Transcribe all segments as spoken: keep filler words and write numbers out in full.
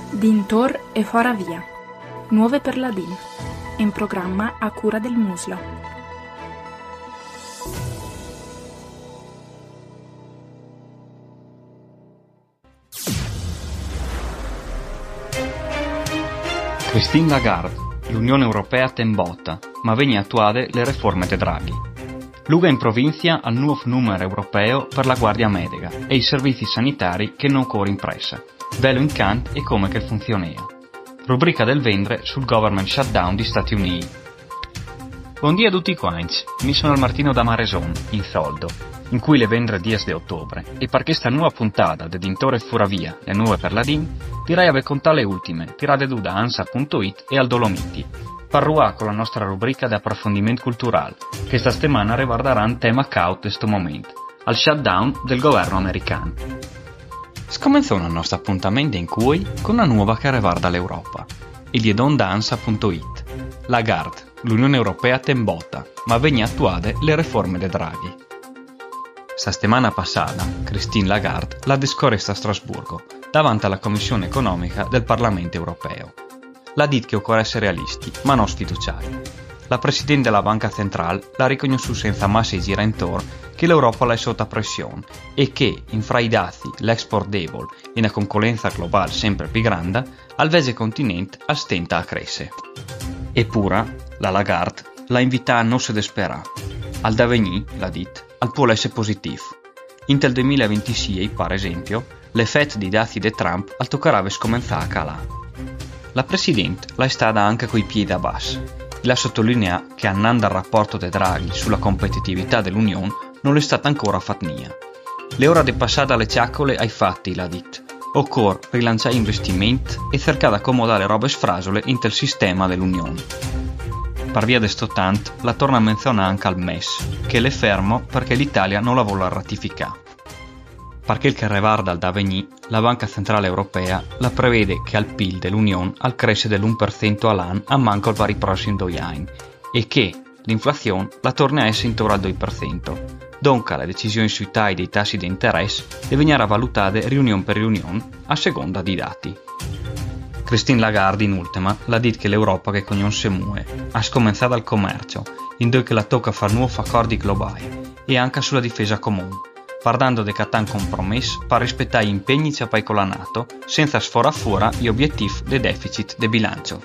Dintor e fora via. Nuove per la D I N. In programma a cura del Musla. Christine Lagarde, l'Unione Europea tembota, ma vegna attuate le riforme de Draghi. Luga in provincia al nuovo numero europeo per la Guardia Medica e i servizi sanitari che non corre impressa. Velo in cant e come che funzionea. Rubrica del Vendre sul government shutdown di Stati Uniti. Buongiorno a tutti quanti, mi sono al Martino da Mareson, in Soldo, in cui le Vendre dies de ottobre, e per questa nuova puntata de Dintore Furavia, le nuove per la D I N, direi ave contare le ultime, tirate du da ansa punto it e al Dolomiti. Parruà con la nostra rubrica di approfondimento culturale, che sta settimana riguarderà un tema caut de sto momento, al shutdown del governo americano. Scomenzò il nostro appuntamento in cui con una nuova che riguarda l'Europa, il diedon da ansa punto it. Lagarde, l'Unione Europea tembota, ma vegna attuate le riforme de Draghi. Sta settimana passata, Christine Lagarde l'ha discorresta a Strasburgo, davanti alla Commissione Economica del Parlamento Europeo. L'ha detto che occorre essere realisti, ma non sfiduciari. La Presidente della Banca Centrale l'ha riconosciuto senza massa gira intorno che l'Europa è sotto pressione e che, in fra i dazi, l'export debole e una concorrenza globale sempre più grande, al vese continente stenta a crescere. Eppure, la Lagarde l'ha invitata a non se desperare. Al d'avenir, l'ha detto, al può essere positivo. In tel duemilaventisei, per esempio, l'effetto dei dazi di Trump al toccherà scomenzare a calare. La Presidente l'ha stata anche coi piedi a basso e l'ha sottolineato che andando al rapporto di Draghi sulla competitività dell'Unione non è stata ancora fatnia. Le ore di passare dalle ciaccole ai fatti, l'ha detto. Occorre rilanciare investimenti e cercare di accomodare le robe sfrasole in tel sistema dell'Unione. Per via di sto tanto, la torna a menzionare anche al M E S, che l'è fermo perché l'Italia non la vuole ratificare. Perché il che riguarda al d'avenir, la Banca Centrale Europea la prevede che al P I L dell'Unione al cresce dell'uno per cento all'anno a manco per i prossimi due anni e che l'inflazione la torna a essere intorno al due per cento. Dunque le decisioni sui tagli dei tassi di interesse devono valutate riunione per riunione a seconda dei dati. Christine Lagarde in ultima l'ha detto che l'Europa che non si muove ha scominciato al commercio, in dove che la tocca fare nuovi accordi globali e anche sulla difesa comune, parlando di catan compromesso per rispettare gli impegni ciapai con la NATO senza sforare fuori gli obiettivi del deficit del bilancio.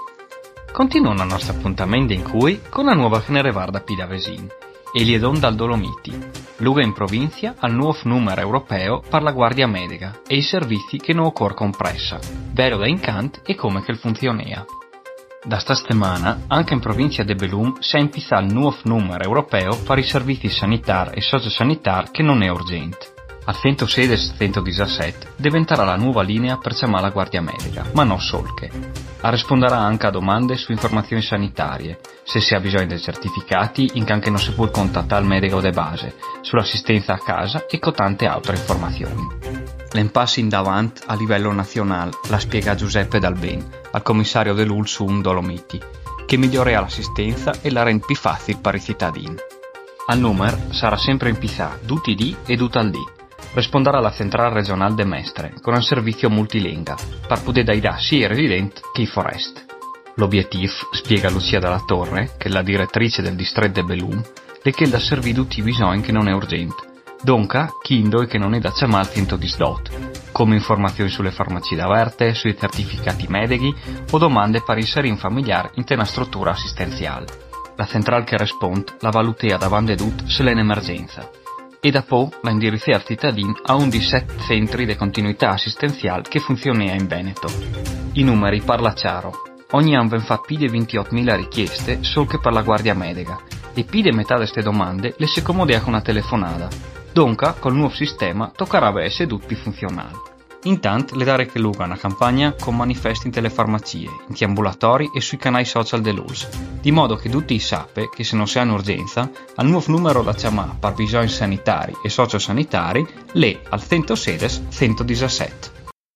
Continua il nostro appuntamento in cui con una nuova che ne riguarda Pidavesin e Liedon dal Dolomiti, luga in provincia al nuovo numero europeo per la Guardia Medica e i servizi che non occorre compressa, vero da incant e come che funzionea. Da sta settimana, anche in provincia de Belum si è impizzato il nuovo numero europeo per i servizi sanitari e sociosanitari che non è urgente. Al centosedici centodiciassette diventerà la nuova linea per chiamare la Guardia Medica, ma non solo che. Risponderà anche a domande su informazioni sanitarie, se si ha bisogno di certificati in che anche non si può contattare il medico de base, sull'assistenza a casa e con tante altre informazioni. L'impasse in davanti a livello nazionale la spiega Giuseppe Dalben, al commissario dell'U L S U M Dolomiti, che migliorerà l'assistenza e la rende più facile per i cittadini. Al numero sarà sempre impizzato tutti i dì e tutto al dì. Risponderà alla centrale regionale de Mestre con un servizio multilinga per poter dare sia ai residenti che ai forest. L'obiettivo, spiega Lucia Dalla Torre, che è la direttrice del distretto de Belum, è che da servire tutti i bisogni che non è urgente. Donca, chindo e che non è da chiamare finto di sdot, come informazioni sulle farmacie aperte, sui certificati medici o domande per inserire un familiare in una struttura assistenziale. La centrale che risponde la valutea davanti tut se l'è in emergenza. E dopo la indirizza al cittadino a un di sette centri di continuità assistenziale che funzionano in Veneto. I numeri parla chiaro. Ogni anno vengono fatte più di ventottomila richieste solo che per la Guardia Medica e più di metà di queste domande le si accomodea con una telefonata. Dunque, col nuovo sistema toccherà essere tutti più funzionali. Intanto le dare che luga una campagna con manifesti in telefarmacie, in ambulatori e sui canali social dell'U L S, di modo che tutti sappiano che se non si ha un'urgenza, al nuovo numero da chiamare per bisogni sanitari e sociosanitari, le al centosedici centodiciassette.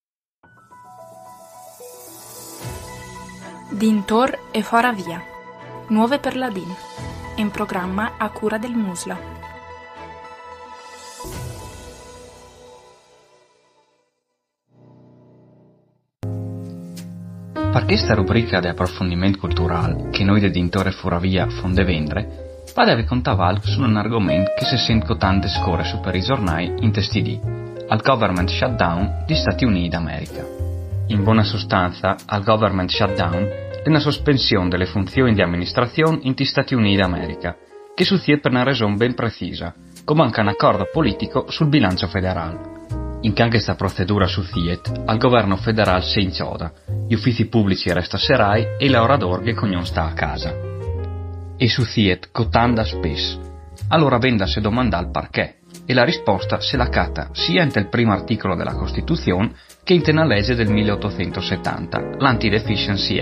Dintor e fora via. Nuove per la D I N. In programma a cura del Musla. Per questa rubrica di approfondimento culturale che noi de Dintore Furavia fonde vendre, vado a contare su un argomento che si sente con tante score su per i giornali in testi di, al government shutdown di Stati Uniti d'America. In buona sostanza, al government shutdown è una sospensione delle funzioni di amministrazione in Stati Uniti d'America, che succede per una ragione ben precisa, come anche un accordo politico sul bilancio federale. In che anche questa procedura succede, al governo federale si incioda, gli uffici pubblici resta serai e i lavoratori che non sta a casa. E succede cotanda spesso. Allora venda se domanda il perché, e la risposta se la cata sia in il primo articolo della Costituzione che in una legge del milleottocentosettanta, l'Anti-Deficiency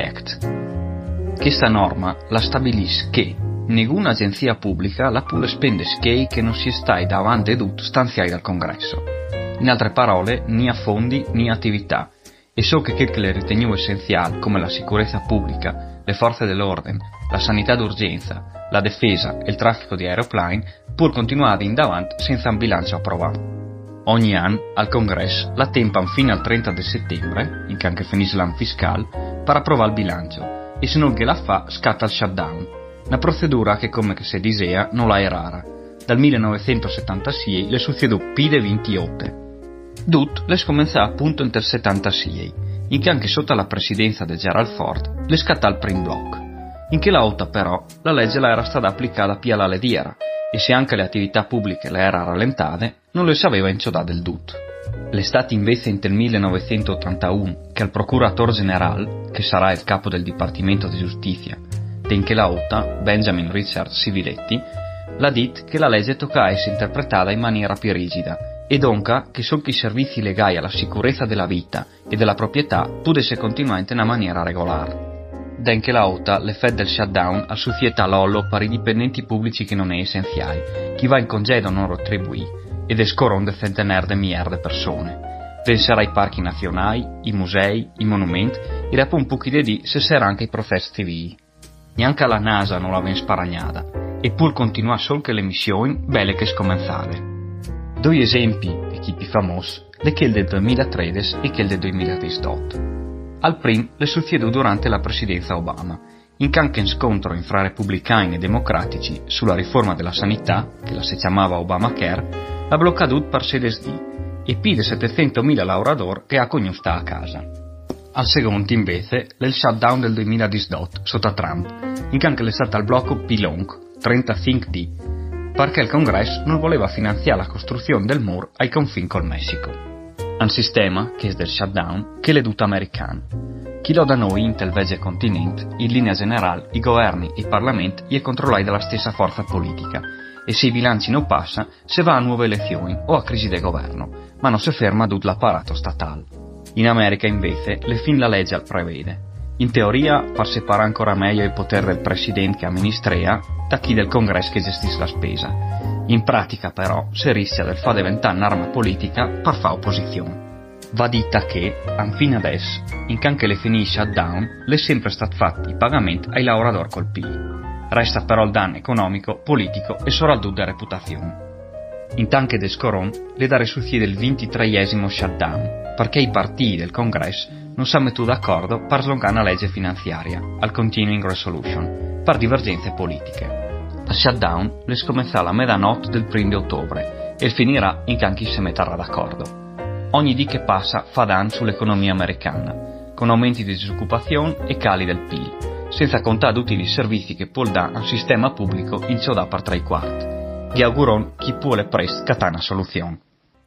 Act. Questa norma la stabilisce che nessuna agenzia pubblica la può spendere schei che non si stai davanti ed ut stanziati dal Congresso. In altre parole, né a fondi né attività, e so che quel che le ritenivo essenziale, come la sicurezza pubblica, le forze dell'ordine, la sanità d'urgenza, la difesa e il traffico di aeroplani, pur continuare in davanti senza un bilancio approvato. Ogni anno, al Congresso, la tempano fino al trenta di settembre, in che anche finisce l'anno fiscale, per approvare il bilancio, e se non che la fa, scatta il shutdown, una procedura che, come si disea, non la è rara. Dal millenovecentosettantasei le succedù più di ventotto. Dut le scomenzò appunto nel settantasei, in che anche sotto la presidenza di Gerald Ford le scattò il primo blocco. In che la volta però la legge la era stata applicata più alla lediera, e se anche le attività pubbliche le era rallentate, non le sapeva inciodare del Dut. L'estate invece nel millenovecentottantuno che il procuratore generale, che sarà il capo del Dipartimento di Giustizia, in che la volta Benjamin Richard Civiletti, l'ha detto che la legge tocca essere interpretata in maniera più rigida, e donca che solo i servizi legati alla sicurezza della vita e della proprietà potesse continuare in una maniera regolare. Den che la volta l'effetto del shutdown ha successo l'ollo per i dipendenti pubblici che non è essenziale, chi va in congedo non retribuì, ed escoron de centenaire di migliaia di persone. Penserà ai parchi nazionali, i musei, i monumenti, e dopo un po' di dì se sarà anche i professi civili. Neanche la NASA non l'aveva sparagnata, e pur continua solo che le missioni, belle che scomenzare. Due esempi, equipi famosi, le che del duemilatredici e che del duemiladiciotto. Al prim le succedù durante la presidenza Obama, in che anche in scontro fra repubblicani e democratici sulla riforma della sanità, che la si chiamava Obamacare, ha bloccato per sedesdì e più di settecentomila lavoratori che ha cognusta a casa. Al secondo invece, il shutdown del duemiladiciotto sotto Trump, in che anche le stata al blocco più lungo, trentacinque dì, perché il Congresso non voleva finanziare la costruzione del muro ai confini col Messico. Un sistema, che è del shutdown, che è l'eduto americano. Chi lo da noi in tel vege continente, in linea generale, i governi e i parlamenti gli è controllati dalla stessa forza politica, e se i bilanci non passa, se va a nuove elezioni o a crisi del governo, ma non si ferma tutto l'apparato statale. In America, invece, le fin la legge al prevede. In teoria, per separare ancora meglio il potere del presidente che amministrea da chi del Congresso che gestisce la spesa. In pratica, però, si rischia del far diventare un'arma politica per fare opposizione. Va dita che, fino adesso, in che anche le finì shutdown, le è sempre stato fatti i pagamenti ai lavoratori colpiti. Resta però il danno economico, politico e soprattutto di reputazione. Intanto de scoron le dare succede il ventitreesimo shutdown, perché i partiti del Congresso non si mettono d'accordo per slongare una legge finanziaria, al Continuing Resolution, per divergenze politiche. Il shutdown le scomenzerà la mezzanotte del primo di ottobre e finirà in che anche si metterà d'accordo. Ogni dì che passa fa danno sull'economia americana, con aumenti di disoccupazione e cali del P I L, senza contare tutti i servizi che può dare un sistema pubblico in ciò per tre quarti. Gli auguron chi può le presto catare una soluzione.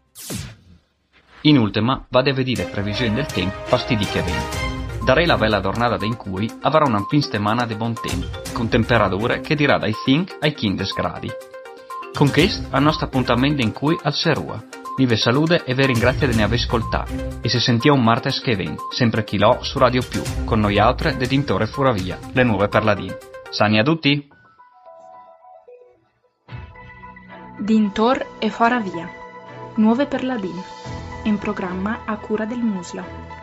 In ultima, vado a vedere previsioni del tempo per sti dì che vengono. Darei la bella giornata in cui avrà una fin settimana di buon tempo, con temperature che dirà dai cinque ai quindici gradi. Con questo, al nostro appuntamento in cui al Serua. Vi ve salute e vi ringrazio di ne aver ascoltato, e se sentia un martes che ven, sempre chi l'ho su Radio Più, con noi altre de Dintore Furavia, le nuove perladine. Sani a tutti! Dintor e Furavia, nuove perladine, in programma a cura del Musla.